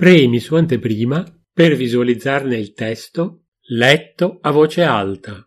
Premi su anteprima per visualizzarne il testo letto a voce alta.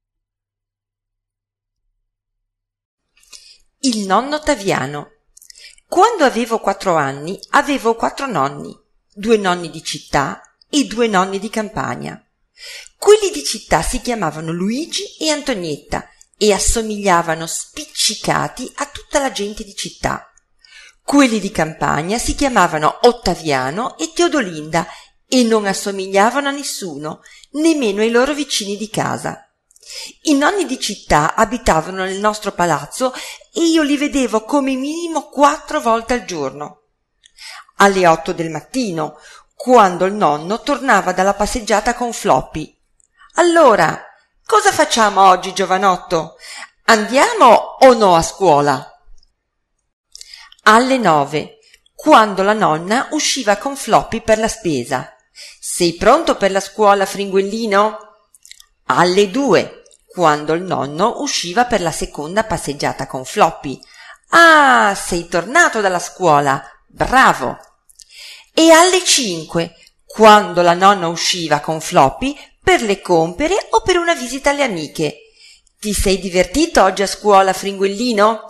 Il nonno Ottaviano. Quando avevo 4 anni avevo 4 nonni, 2 nonni di città e 2 nonni di campagna. Quelli di città si chiamavano Luigi e Antonietta e assomigliavano spiccicati a tutta la gente di città. Quelli di campagna si chiamavano Ottaviano e Teodolinda e non assomigliavano a nessuno, nemmeno ai loro vicini di casa. I nonni di città abitavano nel nostro palazzo e io li vedevo come minimo 4 volte al giorno. Alle 8 del mattino, quando il nonno tornava dalla passeggiata con Floppy. «Allora, cosa facciamo oggi, giovanotto? Andiamo o no a scuola?» Alle 9, quando la nonna usciva con Floppy per la spesa. «Sei pronto per la scuola, fringuellino?» Alle 2, quando il nonno usciva per la seconda passeggiata con Floppy. «Ah, sei tornato dalla scuola, bravo!» E alle 5, quando la nonna usciva con Floppy per le compere o per una visita alle amiche. «Ti sei divertito oggi a scuola, fringuellino?»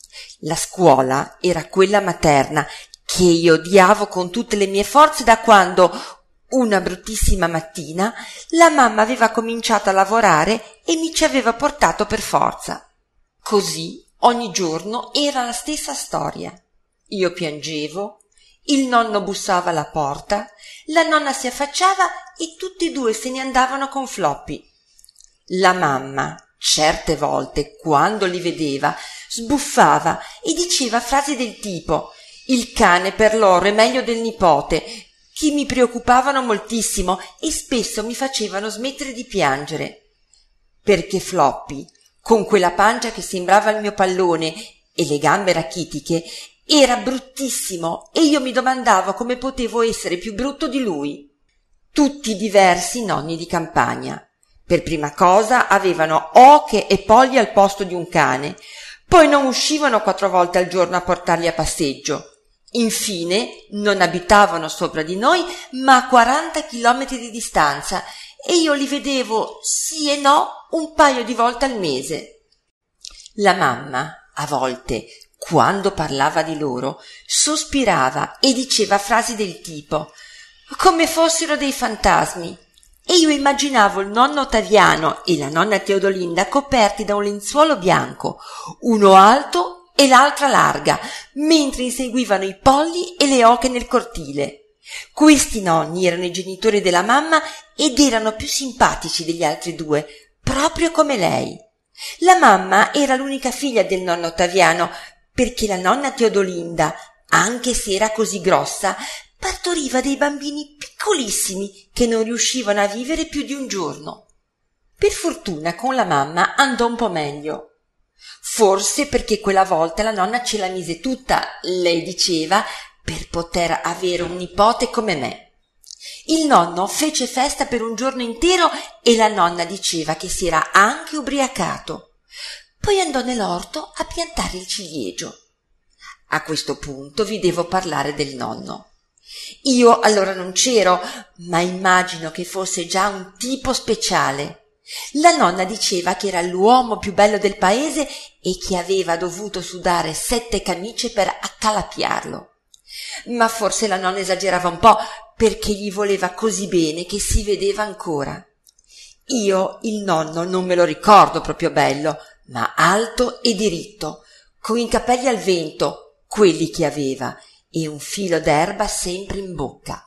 La scuola era quella materna che io odiavo con tutte le mie forze da quando, una bruttissima mattina, la mamma aveva cominciato a lavorare e mi ci aveva portato per forza. Così ogni giorno era la stessa storia. Io piangevo, il nonno bussava alla porta, la nonna si affacciava e tutti e 2 se ne andavano con Floppy. La mamma, certe volte, quando li vedeva, sbuffava e diceva frasi del tipo «Il cane per loro è meglio del nipote», che mi preoccupavano moltissimo e spesso mi facevano smettere di piangere. Perché Floppy, con quella pancia che sembrava il mio pallone e le gambe rachitiche, era bruttissimo e io mi domandavo come potevo essere più brutto di lui. Tutti diversi nonni di campagna. Per prima cosa avevano oche e polli al posto di un cane, poi non uscivano 4 volte al giorno a portarli a passeggio. Infine non abitavano sopra di noi ma a 40 chilometri di distanza e io li vedevo sì e no un paio di volte al mese. La mamma, a volte, quando parlava di loro, sospirava e diceva frasi del tipo come fossero dei fantasmi. E io immaginavo il nonno Ottaviano e la nonna Teodolinda coperti da un lenzuolo bianco, uno alto e l'altra larga, mentre inseguivano i polli e le oche nel cortile. Questi nonni erano i genitori della mamma ed erano più simpatici degli altri 2, proprio come lei. La mamma era l'unica figlia del nonno Ottaviano, perché la nonna Teodolinda, anche se era così grossa, partoriva dei bambini piccolissimi che non riuscivano a vivere più di un giorno. Per fortuna con la mamma andò un po' meglio. Forse perché quella volta la nonna ce la mise tutta, lei diceva, per poter avere un nipote come me. Il nonno fece festa per un giorno intero e la nonna diceva che si era anche ubriacato. Poi andò nell'orto a piantare il ciliegio. A questo punto vi devo parlare del nonno. Io allora non c'ero, ma immagino che fosse già un tipo speciale. La nonna diceva che era l'uomo più bello del paese e che aveva dovuto sudare 7 camicie per accalappiarlo. Ma forse la nonna esagerava un po' perché gli voleva così bene che si vedeva ancora. Io il nonno non me lo ricordo proprio bello, ma alto e diritto, con i capelli al vento, quelli che aveva, e un filo d'erba sempre in bocca.